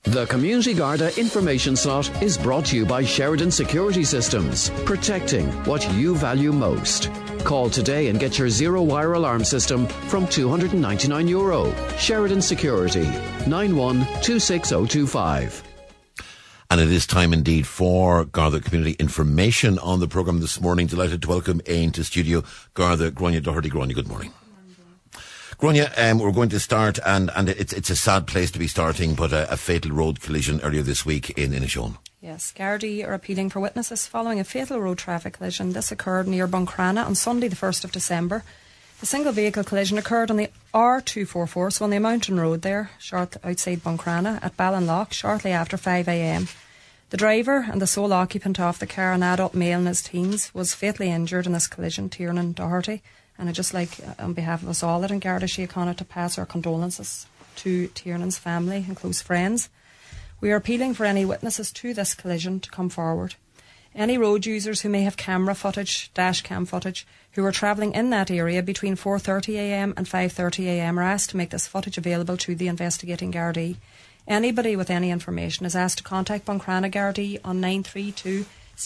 The Community Garda information slot is brought to you by Sheridan Security Systems, protecting what you value most. Call today and get your zero-wire alarm system from €299. Sheridan Security, 91-26025. And it is time indeed for Garda Community Information on the programme this morning. Delighted to welcome into studio Garda Gráinne Doherty. Gráinne, good morning. Gráinne, we're going to start, and it's a sad place to be starting, but a fatal road collision earlier this week in Inishowen. Yes, Gardaí are appealing for witnesses following a fatal road traffic collision. This occurred near Buncrana on Sunday the 1st of December. The single vehicle collision occurred on the R244, so on the mountain road there, short outside Buncrana, at Ballinlough, shortly after 5 a.m. The driver and the sole occupant of the car, an adult male in his teens, was fatally injured in this collision, Tiernan Doherty. And I'd just like, on behalf of us all at Garda Síochána, to pass our condolences to Tiernan's family and close friends. We are appealing for any witnesses to this collision to come forward. Any road users who may have camera footage, dash cam footage, who are travelling in that area between 4:30 a.m. and 5:30 a.m. are asked to make this footage available to the investigating Gardaí. Anybody with any information is asked to contact Buncrana Gardaí on 932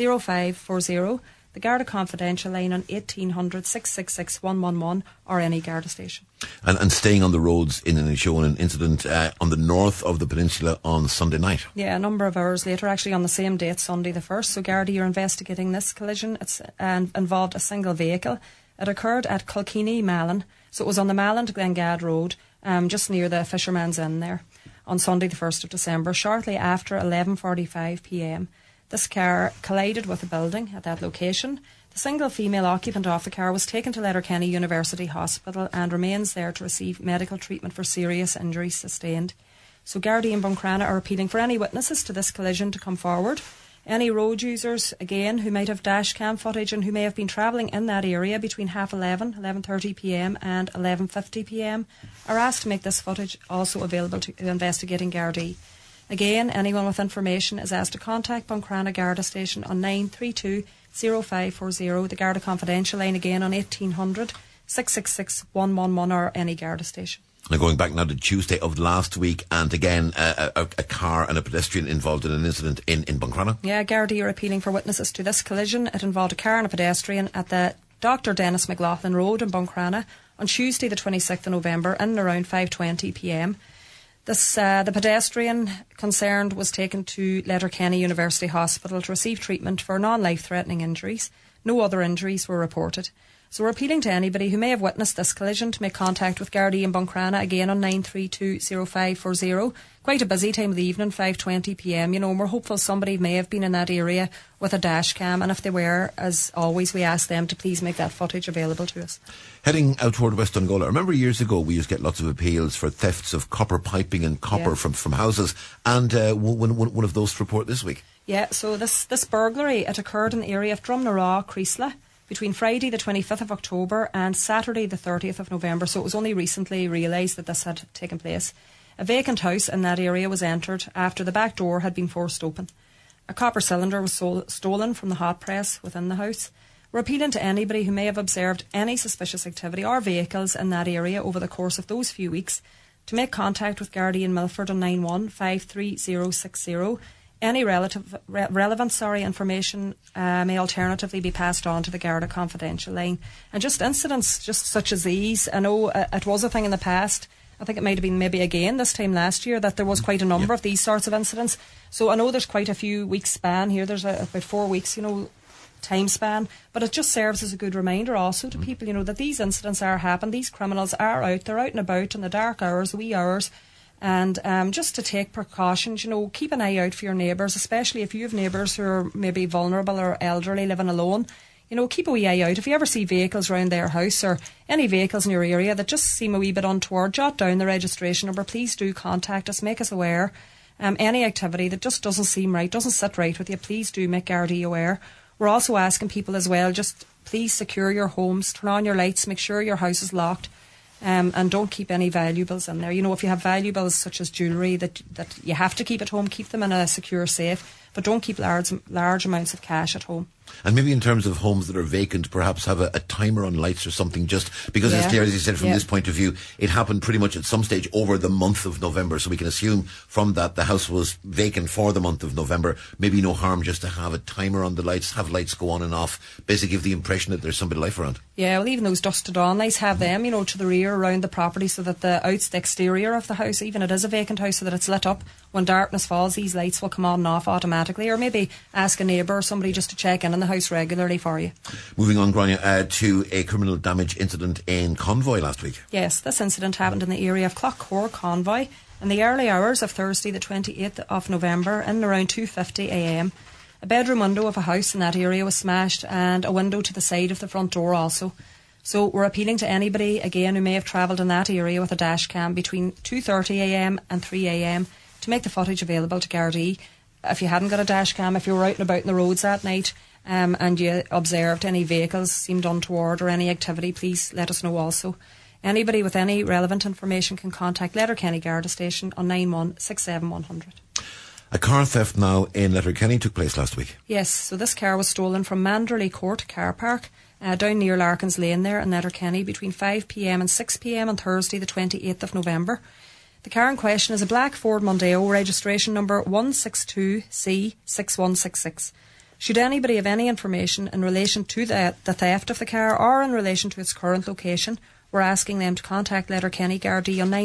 0540, the Garda Confidential line on 1800 666 111, or any Garda station. And staying on the roads in Inishowen, an incident on the north of the peninsula on Sunday night. Yeah, a number of hours later, actually on the same date, Sunday the 1st. So Gardaí are investigating this collision. It's involved a single vehicle. It occurred at Kilkenny Malin. So it was on the Malin to Glengad Road, just near the Fisherman's Inn there, on Sunday the 1st of December, shortly after 11:45 p.m. This car collided with a building at that location. The single female occupant of the car was taken to Letterkenny University Hospital and remains there to receive medical treatment for serious injuries sustained. So Gardaí and Buncrana are appealing for any witnesses to this collision to come forward. Any road users, again, who might have dash cam footage and who may have been travelling in that area between 11:30 p.m. and 11:50 p.m. are asked to make this footage also available to investigating Gardaí. Again, anyone with information is asked to contact Buncrana Garda Station on 932 0540, the Garda Confidential line again on 1800 666 111, or any Garda station. Now, going back now to Tuesday of last week, and again, a car and a pedestrian involved in an incident in Buncrana. Yeah, Gardaí are appealing for witnesses to this collision. It involved a car and a pedestrian at the Dr. Dennis McLaughlin Road in Buncrana on Tuesday the 26th of November in and around 5:20 p.m. The pedestrian concerned was taken to Letterkenny University Hospital to receive treatment for non-life-threatening injuries. No other injuries were reported. So we're appealing to anybody who may have witnessed this collision to make contact with Gardaí in Buncrana, again on 932 0540. Quite a busy time of the evening, 5:20 p.m, and we're hopeful somebody may have been in that area with a dash cam, and if they were, as always, we ask them to please make that footage available to us. Heading out toward West Dongola, I remember years ago we used to get lots of appeals for thefts of copper piping and copper from houses, and one of those to report this week. Yeah, so this burglary, it occurred in the area of Drumnaraw, Creasla, between Friday the 25th of October and Saturday the 30th of November, so it was only recently realised that this had taken place. A vacant house in that area was entered after the back door had been forced open. A copper cylinder was stolen from the hot press within the house. We're appealing to anybody who may have observed any suspicious activity or vehicles in that area over the course of those few weeks to make contact with Gardaí in Milford on 91 53060. Any relevant information may alternatively be passed on to the Garda Confidential line. And just incidents just such as these, I know it was a thing in the past. I think it might have been maybe again this time last year that there was quite a number of these sorts of incidents. So I know there's quite a few weeks span here. There's about 4 weeks, time span. But it just serves as a good reminder also to people, that these incidents are happening. These criminals are out. They're out and about in the dark hours, the wee hours. And just to take precautions, keep an eye out for your neighbours, especially if you have neighbours who are maybe vulnerable or elderly living alone. Keep a wee eye out. If you ever see vehicles around their house or any vehicles in your area that just seem a wee bit untoward, jot down the registration number. Please do contact us, make us aware. Any activity that just doesn't seem right, doesn't sit right with you, please do make Gardaí aware. We're also asking people as well, just please secure your homes, turn on your lights, make sure your house is locked. And don't keep any valuables in there. If you have valuables such as jewellery that you have to keep at home, keep them in a secure safe, but don't keep large amounts of cash at home. And maybe in terms of homes that are vacant, perhaps have a timer on lights or something, just because it's clear, as you said, from this point of view, it happened pretty much at some stage over the month of November. So we can assume from that the house was vacant for the month of November. Maybe no harm just to have a timer on the lights, have lights go on and off, basically give the impression that there's some bit of life around. Yeah, well, even those dusted on lights, have them, to the rear around the property so that the exterior of the house, even it is a vacant house, so that it's lit up. When darkness falls, these lights will come on and off automatically, or maybe ask a neighbour or somebody just to check in the house regularly for you. Moving on, Grania, to a criminal damage incident in Convoy last week. Yes, this incident happened in the area of Clough, Convoy, in the early hours of Thursday the 28th of November, in around 2:50 a.m. A bedroom window of a house in that area was smashed, and a window to the side of the front door also. So we're appealing to anybody, again, who may have travelled in that area with a dash cam between 2:30 a.m. and 3 a.m. to make the footage available to Gardaí. If you hadn't got a dash cam, if you were out and about in the roads that night and you observed any vehicles seemed untoward or any activity, please let us know also. Anybody with any relevant information can contact Letterkenny Garda Station on 9167100. A car theft now in Letterkenny took place last week. Yes, so this car was stolen from Manderley Court car park down near Larkin's Lane there in Letterkenny between 5 p.m. and 6 p.m. on Thursday the 28th of November. The car in question is a black Ford Mondeo, registration number 162C6166. Should anybody have any information in relation to the theft of the car or in relation to its current location, we're asking them to contact Letterkenny Gardaí on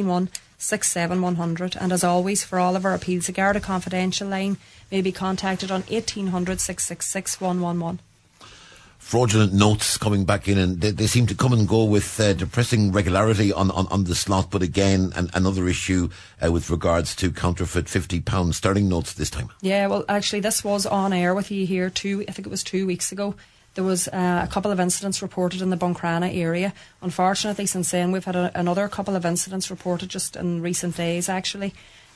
9167100. And as always, for all of our appeals, the Garda Confidential line may be contacted on 1800 666 111. Fraudulent notes coming back in, and they seem to come and go with depressing regularity on the slot. But again, another issue with regards to counterfeit £50 sterling notes this time. Yeah, well, actually, this was on air with you here I think it was 2 weeks ago. There was a couple of incidents reported in the Buncrana area. Unfortunately, since then, we've had another couple of incidents reported just in recent days, actually.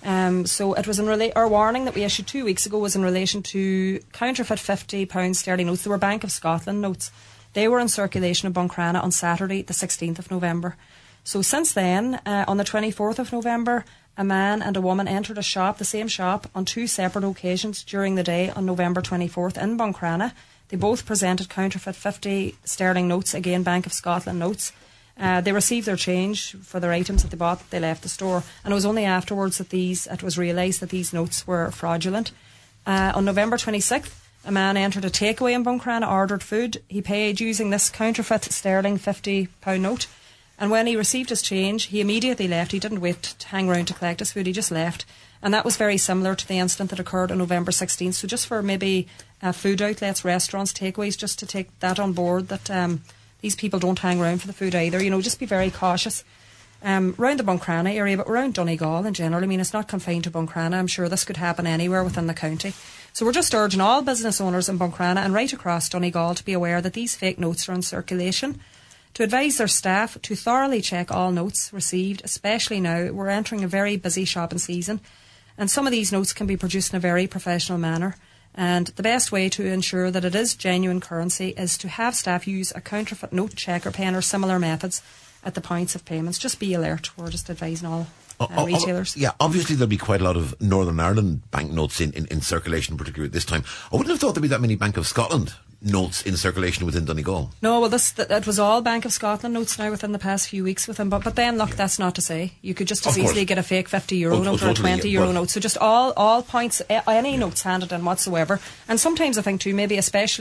So it was our warning that we issued 2 weeks ago was in relation to counterfeit £50 sterling notes. They were Bank of Scotland notes. They were in circulation in Buncrana on Saturday the 16th of November. So since then, on the 24th of November, a man and a woman entered a shop, the same shop, on two separate occasions during the day on November 24th in Buncrana. They both presented counterfeit 50 sterling notes, again Bank of Scotland notes. They received their change for their items that they bought. They left the store, and it was only afterwards that it was realised that these notes were fraudulent. On November 26th, a man entered a takeaway in Buncrana, ordered food. He paid using this counterfeit sterling £50 note, and when he received his change, he immediately left. He didn't wait to hang around to collect his food. He just left, and that was very similar to the incident that occurred on November 16th. So just for maybe food outlets, restaurants, takeaways, just to take that on board, that these people don't hang around for the food either. Just be very cautious. Around the Buncrana area, but around Donegal in general. I mean, it's not confined to Buncrana. I'm sure this could happen anywhere within the county. So we're just urging all business owners in Buncrana and right across Donegal to be aware that these fake notes are in circulation, to advise their staff to thoroughly check all notes received, especially now we're entering a very busy shopping season, and some of these notes can be produced in a very professional manner. And the best way to ensure that it is genuine currency is to have staff use a counterfeit note checker pen or similar methods at the points of payments. Just be alert. We're just advising all retailers. Yeah, obviously there'll be quite a lot of Northern Ireland banknotes in circulation, particularly at this time. I wouldn't have thought there'd be that many Bank of Scotland notes in circulation within Donegal. No, well, that was all Bank of Scotland notes now within the past few weeks with them. But then, look, that's not to say. You could just as easily get a fake €50 note or a €20 note. So just all points, any notes handed in whatsoever. And sometimes I think too, maybe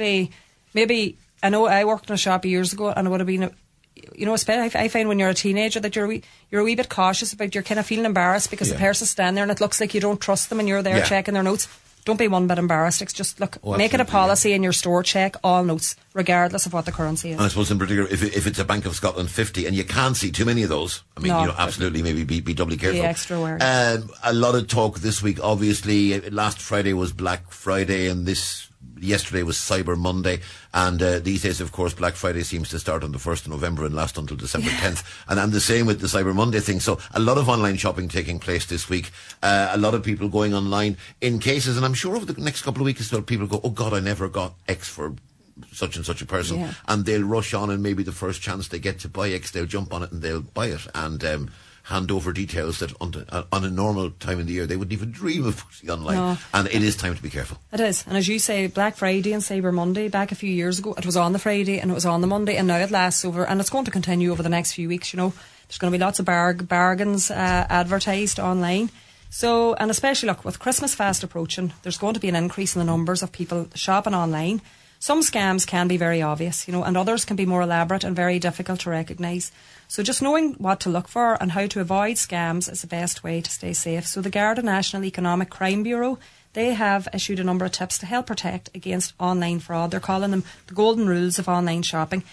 I know I worked in a shop years ago, and it would have been I find when you're a teenager that you're a wee bit cautious about, you're kind of feeling embarrassed because the person's standing there and it looks like you don't trust them and you're there checking their notes. Don't be one bit embarrassed. It's just, make it a policy in your store, check all notes, regardless of what the currency is. And I suppose in particular, if it's a Bank of Scotland 50 and you can't see too many of those, I mean, absolutely maybe be doubly careful. Be extra aware. A lot of talk this week, obviously. Last Friday was Black Friday and yesterday was Cyber Monday, and these days, of course, Black Friday seems to start on the 1st of November and last until December 10th. And the same with the Cyber Monday thing. So a lot of online shopping taking place this week. A lot of people going online in cases, and I'm sure over the next couple of weeks as well, people go, oh God, I never got X for such and such a person. Yeah. And they'll rush on, and maybe the first chance they get to buy X, they'll jump on it and they'll buy it. And hand over details that on a normal time in the year they wouldn't even dream of putting online. No. And it is time to be careful. It is. And as you say, Black Friday and Cyber Monday, back a few years ago, it was on the Friday and it was on the Monday, and now it lasts over, and it's going to continue over the next few weeks, you know. There's going to be lots of bargains advertised online. So, and especially, look, with Christmas fast approaching, there's going to be an increase in the numbers of people shopping online. Some scams can be very obvious, you know, and others can be more elaborate and very difficult to recognise. So just knowing what to look for and how to avoid scams is the best way to stay safe. So the Garda National Economic Crime Bureau, they have issued a number of tips to help protect against online fraud. They're calling them the golden rules of online shopping.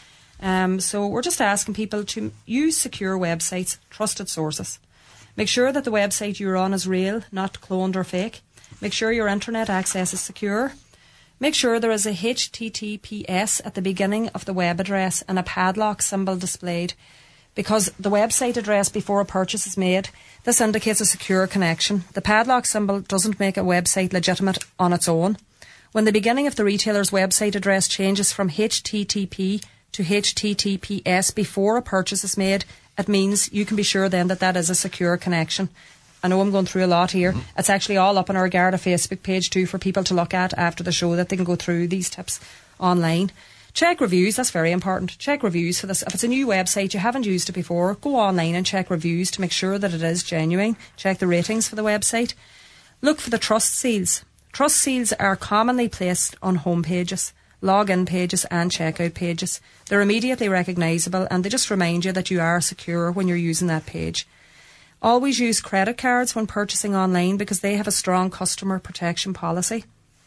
So we're just asking people to use secure websites, trusted sources. Make sure that the website you're on is real, not cloned or fake. Make sure your internet access is secure. Make sure there is a HTTPS at the beginning of the web address and a padlock symbol displayed, because the website address before a purchase is made, this indicates a secure connection. The padlock symbol doesn't make a website legitimate on its own. When the beginning of the retailer's website address changes from HTTP to HTTPS before a purchase is made, it means you can be sure then that that is a secure connection. I know I'm going through a lot here. Mm-hmm. It's actually all up on our Garda Facebook page too for people to look at after the show, that they can go through these tips online. Check reviews, that's very important. Check reviews for this. If it's a new website, you haven't used it before, go online and check reviews to make sure that it is genuine. Check the ratings for the website. Look for the trust seals. Trust seals are commonly placed on home pages, login pages and checkout pages. They're immediately recognisable and they just remind you that you are secure when you're using that page. Always use credit cards when purchasing online because they have a strong customer protection policy.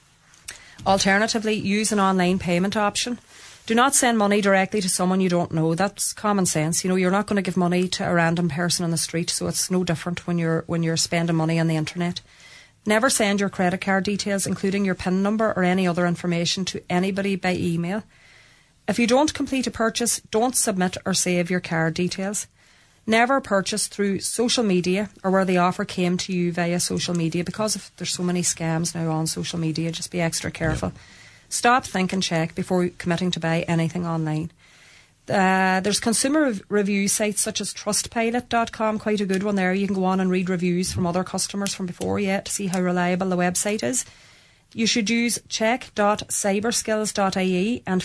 Alternatively, use an online payment option. Do not send money directly to someone you don't know. That's common sense. You know, you're not going to give money to a random person on the street, so it's no different when you're spending money on the internet. Never send your credit card details, including your PIN number or any other information, to anybody by email. If you don't complete a purchase, don't submit or save your card details. Never purchase through social media or where the offer came to you via social media, because there's so many scams now on social media. Just be extra careful. Yep. Stop, think and check before committing to buy anything online. There's consumer review sites such as Trustpilot.com, quite a good one there. You can go on and read reviews from other customers from before yet to see how reliable the website is. You should use check.cyberskills.ie and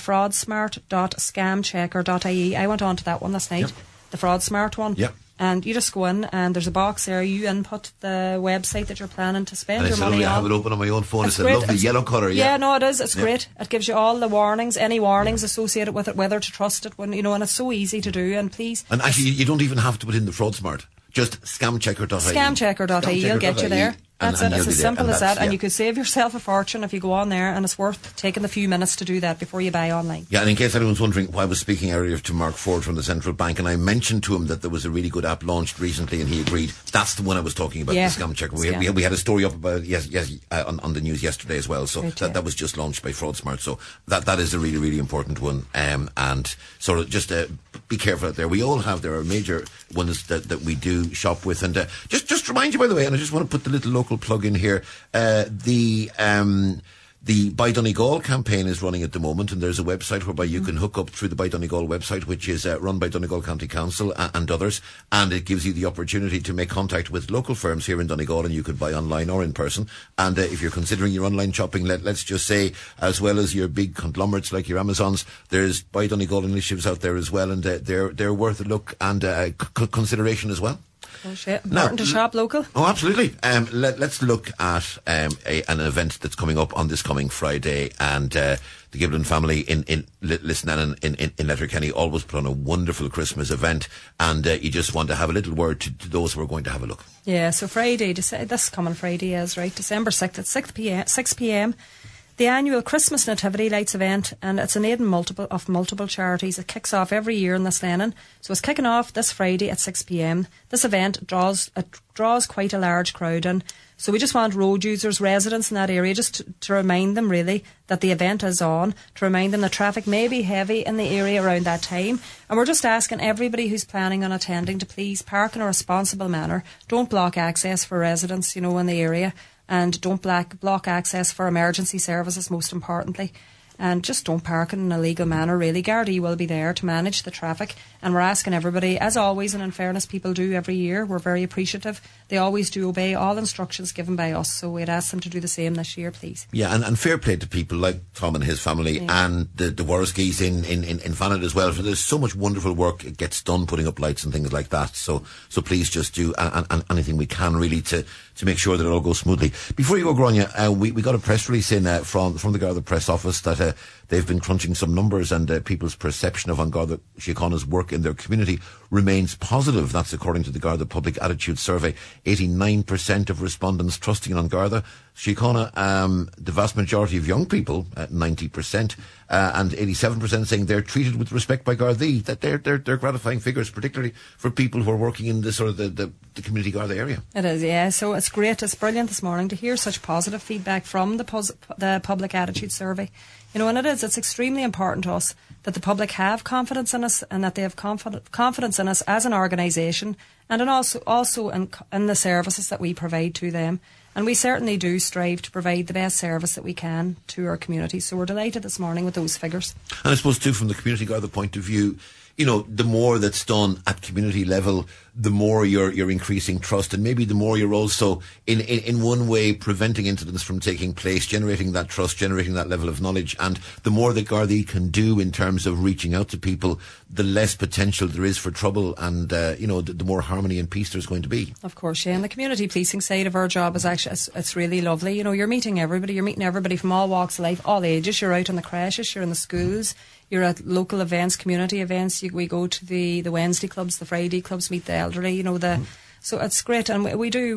fraudsmart.scamchecker.ie. I went on to that one last night. Yep. The FraudSmart one. Yeah. And you just go in and there's a box there. You input the website that you're planning to spend your money on. I have it open on my own phone. It's a lovely yellow colour. Yeah, no, it is. It's great. It gives you all the warnings, any warnings associated with it, whether to trust it, when you know, and it's so easy to do. And please. And actually, you don't even have to put in the FraudSmart. Just scamchecker.ie. Scamchecker.ie will get you there. That's it. It's as simple as that. Yeah. And you could save yourself a fortune if you go on there, and it's worth taking a few minutes to do that before you buy online. Yeah, and in case anyone's wondering why I was speaking earlier to Mark Ford from the Central Bank, and I mentioned to him that there was a really good app launched recently, and he agreed. That's the one I was talking about, the Scamchecker. We had a story up about it on the news yesterday as well, so that was just launched by FraudSmart. So that is a really, really important one. And sort of just be careful out there. We all have, there are major ones that we do shop with. And just remind you, by the way, and I just want to put the little local plug in here, the Buy Donegal campaign is running at the moment, and there's a website whereby you can hook up through the Buy Donegal website, which is run by Donegal County Council and others, and it gives you the opportunity to make contact with local firms here in Donegal, and you could buy online or in person. And if you're considering your online shopping, let's just say, as well as your big conglomerates like your Amazons, there's Buy Donegal initiatives out there as well, and they're worth a look and consideration as well. Oh shit, important to shop local. Oh, absolutely. Let's look at an event that's coming up on this coming Friday, and the Giblin family in Lisnanen in Letterkenny always put on a wonderful Christmas event, and you just want to have a little word to those who are going to have a look. Yeah, so Friday, this coming Friday is, right, December 6th at 6 p.m, the annual Christmas Nativity Lights event, and it's an aid in multiple charities. It kicks off every year in Lisnanen, so it's kicking off this Friday at 6 p.m. This event draws quite a large crowd, and so we just want road users, residents in that area, just to remind them really that the event is on, to remind them that traffic may be heavy in the area around that time, and we're just asking everybody who's planning on attending to please park in a responsible manner. Don't block access for residents, in the area. And don't block access for emergency services, most importantly. and just don't park in an illegal manner, really. Gardaí will be there to manage the traffic, and we're asking everybody, as always, and in fairness, people do every year, we're very appreciative. They always do obey all instructions given by us, so we'd ask them to do the same this year, please. Yeah, and fair play to people like Tom and his family, and the Warriskis in Fanad as well. There's so much wonderful work it gets done putting up lights and things like that, so please just do anything we can really to make sure that it all goes smoothly. Before you go, Gráinne, we got a press release in from the Garda press office that they've been crunching some numbers, and people's perception of An Garda Síochána's work in their community remains positive. That's according to the Garda Public Attitude Survey. 89% of respondents trusting in An Garda Síochána, the vast majority of young people, 90%, and 87% saying they're treated with respect by Gardaí. That they're gratifying figures, particularly for people who are working in the sort of the community Garda area. It is, yeah. So it's great. It's brilliant this morning to hear such positive feedback from the Public Attitude Survey. You know, and it's extremely important to us that the public have confidence in us, and that they have confidence in us as an organisation, and also in the services that we provide to them. And we certainly do strive to provide the best service that we can to our community. So we're delighted this morning with those figures. And I suppose too, from the community Garda point of view, you know, the more that's done at community level, the more you're increasing trust, and maybe the more you're also in one way preventing incidents from taking place, generating that trust, generating that level of knowledge. And the more that Gardaí can do in terms of reaching out to people, the less potential there is for trouble, and the more harmony and peace there's going to be. Of course, yeah. And the community policing side of our job is actually it's really lovely. You know, you're meeting everybody from all walks of life, all ages. You're out in the creches, you're in the schools, you're at local events, community events. We go to the Wednesday clubs, the Friday clubs, meet the elderly. You know, so it's great, and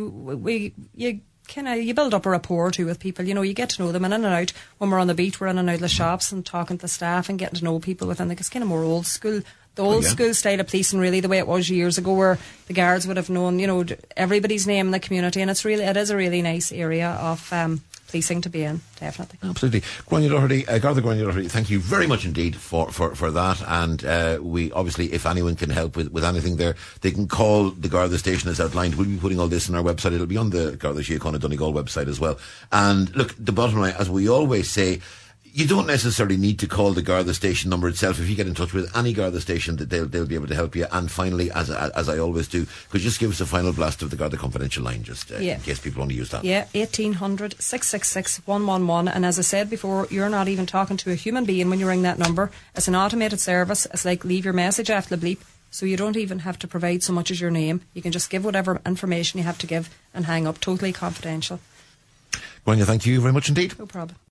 you build up a rapport too with people. You know, you get to know them, and in and out. When we're on the beat, we're in and out of the shops and talking to the staff and getting to know people within. It's kind of more old school. The old school style of policing, really, the way it was years ago, where the guards would have known, you know, everybody's name in the community, and it is a really nice area of policing to be in, definitely. Absolutely. Garda Gráinne Doherty, thank you very much indeed for that, and we obviously, if anyone can help with anything there, they can call the Garda station as outlined. We'll be putting all this on our website. It'll be on the Garda Síochána Donegal website as well. And look, the bottom line, as we always say, you don't necessarily need to call the Garda station number itself. If you get in touch with any Garda station, they'll be able to help you. And finally, as I always do, could you just give us a final blast of the Garda confidential line, just in case people want to use that? Yeah, 1800 666 111. And as I said before, you're not even talking to a human being when you ring that number. It's an automated service. It's like leave your message after the bleep. So you don't even have to provide so much as your name. You can just give whatever information you have to give and hang up. Totally confidential. Gráinne, thank you very much indeed. No problem.